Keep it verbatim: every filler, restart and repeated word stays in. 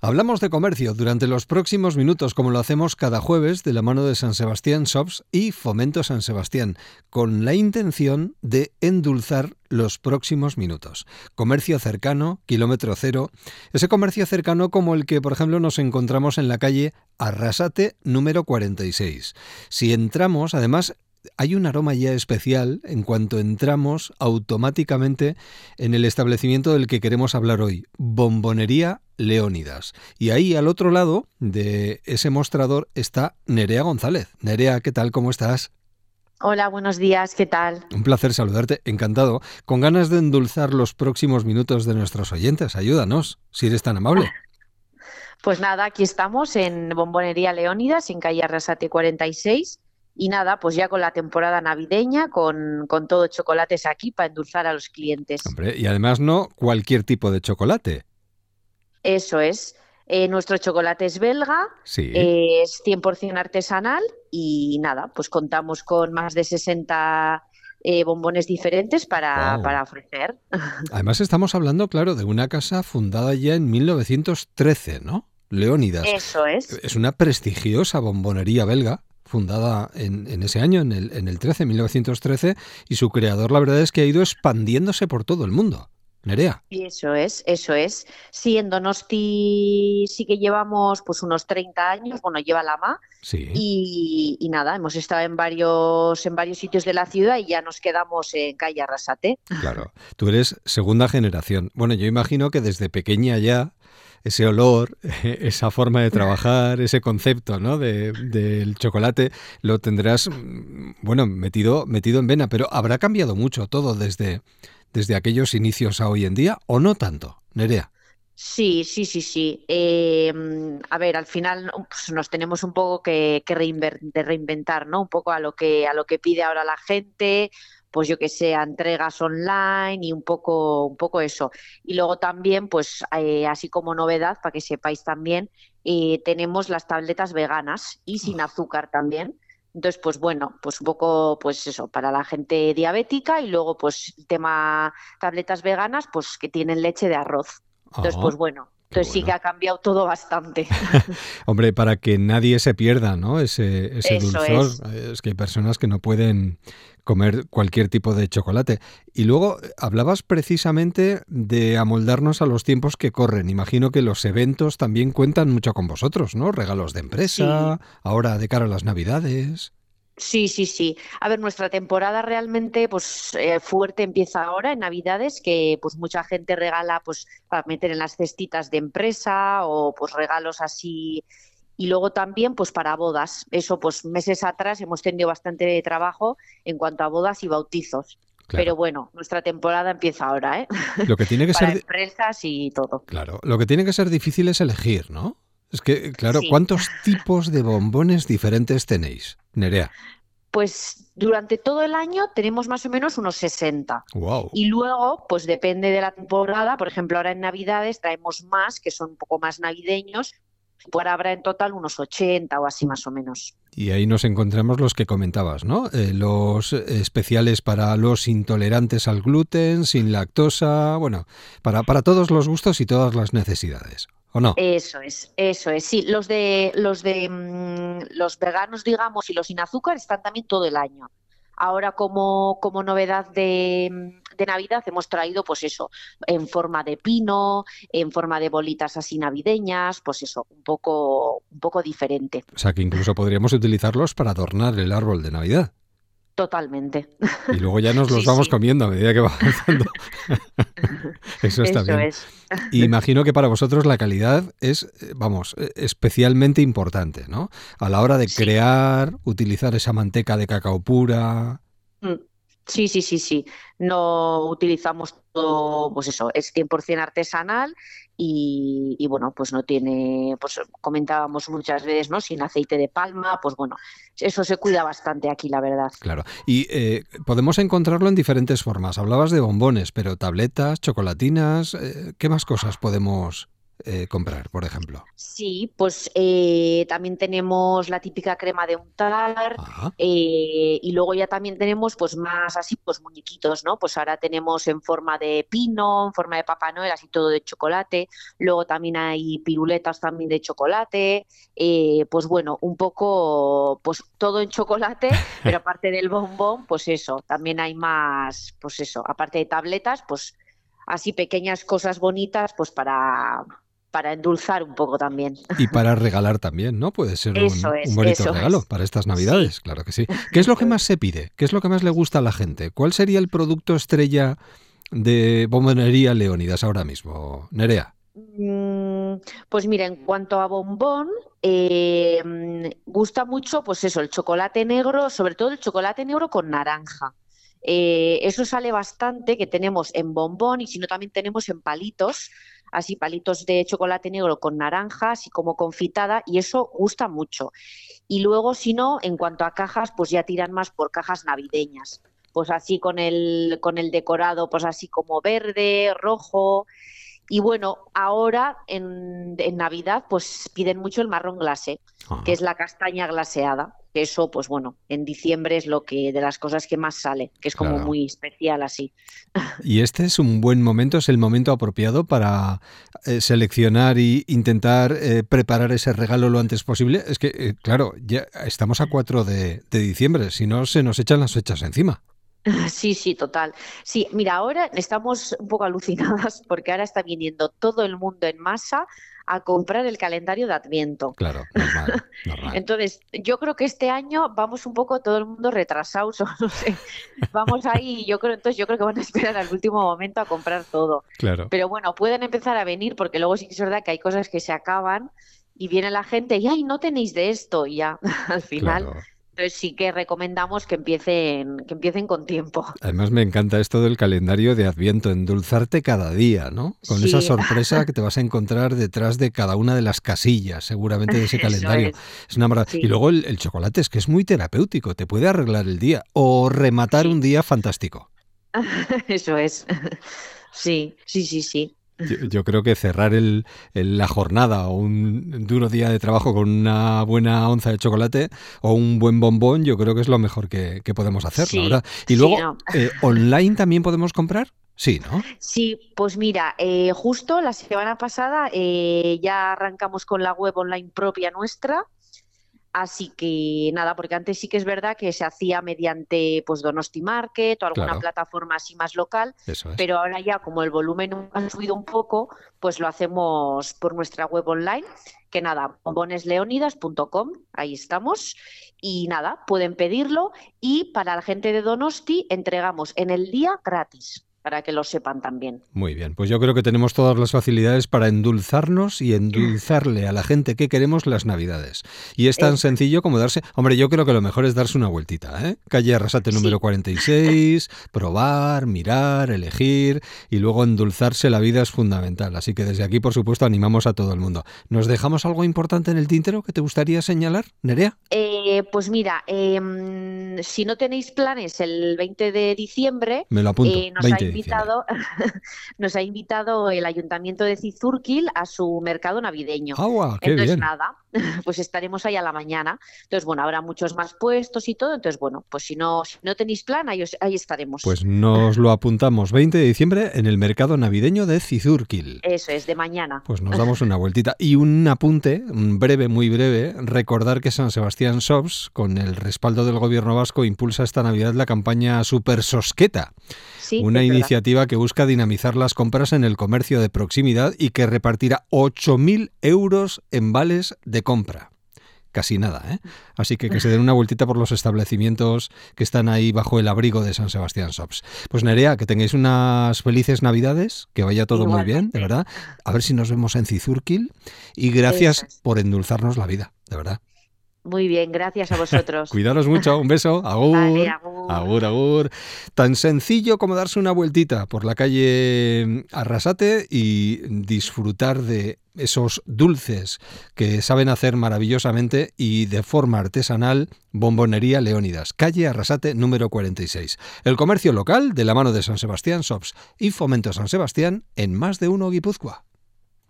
Hablamos de comercio durante los próximos minutos, como lo hacemos cada jueves, de la mano de San Sebastián Shops y Fomento San Sebastián, con la intención de endulzar los próximos minutos. Comercio cercano, kilómetro cero, ese comercio cercano como el que, por ejemplo, nos encontramos en la calle Arrasate número cuarenta y seis. Si entramos, además, hay un aroma ya especial en cuanto entramos automáticamente en el establecimiento del que queremos hablar hoy, Bombonería Leónidas. Y ahí al otro lado de ese mostrador está Nerea González. Nerea, ¿qué tal? ¿Cómo estás? Hola, buenos días, ¿qué tal? Un placer saludarte, encantado. Con ganas de endulzar los próximos minutos de nuestros oyentes. Ayúdanos, si eres tan amable. Pues nada, aquí estamos en Bombonería Leónidas, en calle Arrasate cuarenta y seis. Y nada, pues ya con la temporada navideña, con, con todo chocolates aquí para endulzar a los clientes. Hombre, y además no cualquier tipo de chocolate. Eso es. Eh, nuestro chocolate es belga, Sí. eh, es cien por ciento artesanal y nada, pues contamos con más de sesenta eh, bombones diferentes para, Wow. para ofrecer. Además estamos hablando, claro, de una casa fundada ya en mil novecientos trece, ¿no? Leónidas. Eso es. Es una prestigiosa bombonería belga, fundada en, en ese año, en el, en el trece, mil novecientos trece, y su creador, la verdad es que ha ido expandiéndose por todo el mundo. Nerea. Y eso es, eso es. Sí, en Donosti sí que llevamos pues unos treinta años, bueno, lleva la M A, Sí, y, y nada, hemos estado en varios, en varios sitios de la ciudad y ya nos quedamos en calle Arrasate. claro. Tú eres segunda generación. Bueno, yo imagino que desde pequeña ya ese olor, esa forma de trabajar, ese concepto, ¿no? de, del chocolate, lo tendrás, mm, bueno, metido, metido en vena. Pero ¿habrá cambiado mucho todo desde, desde aquellos inicios a hoy en día o no tanto, Nerea? Sí, sí, sí, sí. Eh, a ver, al final ¿no? pues nos tenemos un poco que, que reinver- de reinventar, ¿no? Un poco a lo que a lo que pide ahora la gente, pues yo que sé, a entregas online y un poco, un poco eso. Y luego también, pues eh, así como novedad, para que sepáis también, eh, tenemos las tabletas veganas y sin azúcar también. Entonces, pues bueno, pues un poco, pues eso, para la gente diabética y luego, pues el tema tabletas veganas, pues que tienen leche de arroz. Entonces, Ah, pues bueno, qué entonces sí que bueno. ha cambiado todo bastante. Hombre, para que nadie se pierda, ¿no? Ese, ese Eso dulzor. es. Eh, Es que hay personas que no pueden comer cualquier tipo de chocolate. Y luego eh, hablabas precisamente de amoldarnos a los tiempos que corren. Imagino que los eventos también cuentan mucho con vosotros, ¿no? Regalos de Sí, empresa, ahora de cara a las Navidades. sí, sí, sí. A ver, nuestra temporada realmente pues eh, fuerte empieza ahora en Navidades, que pues mucha gente regala pues para meter en las cestitas de empresa o pues regalos así. Y luego también pues para bodas. Eso pues meses atrás hemos tenido bastante trabajo en cuanto a bodas y bautizos. Pero Claro. bueno, nuestra temporada empieza ahora, ¿eh? Lo que tiene que Para ser, di- empresas y todo. claro, lo que tiene que ser difícil es elegir, ¿no? Es que, claro, Sí. ¿cuántos tipos de bombones diferentes tenéis, Nerea? Pues durante todo el año tenemos más o menos unos sesenta. Wow. Y luego, pues depende de la temporada. Por ejemplo, ahora en Navidades traemos más, que son un poco más navideños. Pues habrá en total unos ochenta o así más o menos. Y ahí nos encontramos los que comentabas, ¿no? Eh, los especiales para los intolerantes al gluten, sin lactosa, bueno, para, para todos los gustos y todas las necesidades, ¿o no? Eso es, eso es. Sí, los de los de mm, los veganos, digamos, y los sin azúcar están también todo el año. Ahora, como, como novedad de, mm, de Navidad, hemos traído, pues eso, en forma de pino, en forma de bolitas así navideñas, pues eso, un poco, un poco diferente. O sea que incluso podríamos utilizarlos para adornar el árbol de Navidad. Totalmente. Y luego ya nos los Sí, vamos sí, comiendo a medida que va avanzando. Eso está eso bien. es. Y imagino que para vosotros la calidad es, eh, vamos, eh, especialmente importante, ¿no? A la hora de Sí. crear, utilizar esa manteca de cacao pura. Mm. Sí, sí, sí, sí. No utilizamos todo, pues eso, es cien por ciento artesanal y, y bueno, pues no tiene, pues comentábamos muchas veces, ¿no? Sin aceite de palma, pues bueno, eso se cuida bastante aquí, la verdad. Claro. Y eh, podemos encontrarlo en diferentes formas. Hablabas de bombones, pero tabletas, chocolatinas, eh, ¿qué más cosas podemos...? eh, comprar, por ejemplo? Sí, pues eh, también tenemos la típica crema de untar Ah, eh, y luego ya también tenemos pues más así pues muñequitos, ¿no? Pues ahora tenemos en forma de pino, en forma de Papá Noel, así todo de chocolate. Luego también hay piruletas también de chocolate. Eh, pues bueno, un poco pues todo en chocolate, pero aparte del bombón, pues eso, también hay más, pues eso, aparte de tabletas, pues así pequeñas cosas bonitas, pues para para endulzar un poco también. y para regalar también, ¿no? Puede ser Eso un, un es, bonito eso regalo es. para estas Sí, Navidades, claro que sí. ¿Qué es lo que eso más es. se pide? ¿Qué es lo que más le gusta a la gente? ¿Cuál sería el producto estrella de Bombonería Leónidas ahora mismo, Nerea? Mm, Pues mira, en cuanto a bombón, eh, mm, gusta mucho, pues eso, el chocolate negro, sobre todo el chocolate negro con naranja. Eh, eso sale bastante, que tenemos en bombón y si no también tenemos en palitos, así palitos de chocolate negro con naranja, así como confitada, y eso gusta mucho. Y luego, si no, en cuanto a cajas, pues ya tiran más por cajas navideñas. Pues así con el, con el decorado, pues así como verde, rojo. Y bueno, ahora en, en Navidad, pues piden mucho el marrón glacé, que Ah. es la castaña glaseada. Que eso, pues bueno, en diciembre es lo que de las cosas que más sale, que es como Claro. muy especial así. Y este es un buen momento, es el momento apropiado para eh, seleccionar y intentar eh, preparar ese regalo lo antes posible. Es que, eh, claro, ya estamos a cuatro de, de diciembre, si no se nos echan las fechas encima. Sí, sí, total. Sí, mira, ahora estamos un poco alucinadas porque ahora está viniendo todo el mundo en masa a comprar el calendario de Adviento. Claro, normal, normal. Entonces, yo creo que este año vamos un poco todo el mundo retrasados, o no sé, vamos ahí, yo creo, entonces yo creo que van a esperar al último momento a comprar todo. Claro, Pero bueno, pueden empezar a venir porque luego sí que es verdad que hay cosas que se acaban y viene la gente y, ay, no tenéis de esto y ya, al final. claro. Entonces sí que recomendamos que empiecen, que empiecen con tiempo. Además me encanta esto del calendario de Adviento, endulzarte cada día, ¿no? Con esa Sí, sorpresa que te vas a encontrar detrás de cada una de las casillas, seguramente de ese eso calendario. es. Es una maravilla. Y Sí, luego el, el chocolate es que es muy terapéutico, te puede arreglar el día o rematar un sí, día fantástico. eso es. Sí, sí, sí, sí. Yo, yo creo que cerrar el, el- la jornada o un duro día de trabajo con una buena onza de chocolate o un buen bombón, yo creo que es lo mejor que, que podemos hacer, la Sí, verdad. Y sí, luego, no. eh, ¿online también podemos comprar? Sí, ¿no? Sí, pues mira, eh, justo la semana pasada eh, ya arrancamos con la web online propia nuestra. Así que nada, porque antes sí que es verdad que se hacía mediante pues Donosti Market o alguna Claro, plataforma así más local, eso es. pero ahora ya como el volumen ha subido un poco, pues lo hacemos por nuestra web online, que nada, bombones leonidas punto com, ahí estamos, y nada, pueden pedirlo y para la gente de Donosti entregamos en el día gratis, para que lo sepan también. Muy bien, pues yo creo que tenemos todas las facilidades para endulzarnos y endulzarle a la gente que queremos las Navidades. Y es tan Eso es. sencillo como darse... Hombre, yo creo que lo mejor es darse una vueltita, ¿eh? Calle Arrasate número Sí. cuarenta y seis, probar, mirar, elegir y luego endulzarse la vida es fundamental. Así que desde aquí, por supuesto, animamos a todo el mundo. ¿Nos dejamos algo importante en el tintero que te gustaría señalar, Nerea? Eh, pues mira, em, si no tenéis planes el veinte de diciembre, Me lo apunto, eh, nos ha veinte de diciembre. invitado, nos ha invitado el Ayuntamiento de Cizurquil a su mercado navideño. ¡Agua! ¡Qué Entonces, bien! nada, pues estaremos ahí a la mañana. Entonces, bueno, habrá muchos más puestos y todo. Entonces, bueno, pues si no, si no tenéis plan, ahí, os- ahí estaremos. Pues nos lo apuntamos, veinte de diciembre en el mercado navideño de Cizurquil. Eso es, de mañana. Pues nos damos una vueltita. Y un apunte, un breve, muy breve, recordar que San Sebastián Shops, con el respaldo del gobierno vasco, impulsa esta Navidad la campaña Super Sosqueta, Sí, una es verdad. iniciativa que busca dinamizar las compras en el comercio de proximidad y que repartirá ocho mil euros en vales de compra. Casi nada, ¿eh? Así que que se den una vueltita por los establecimientos que están ahí bajo el abrigo de San Sebastián Shops. Pues Nerea, que tengáis unas felices Navidades, que vaya todo muy bien, de Igualmente. verdad. A ver si nos vemos en Cizurquil y Eso gracias es. por endulzarnos la vida, de verdad. Muy bien, gracias a vosotros. Cuidaros mucho, un beso, Vale, agur, agur. agur, agur. Tan sencillo como darse una vueltita por la calle Arrasate y disfrutar de esos dulces que saben hacer maravillosamente y de forma artesanal Bombonería Leónidas, calle Arrasate número cuarenta y seis. El comercio local de la mano de San Sebastián Shops y Fomento San Sebastián en Más de Uno Guipúzcoa.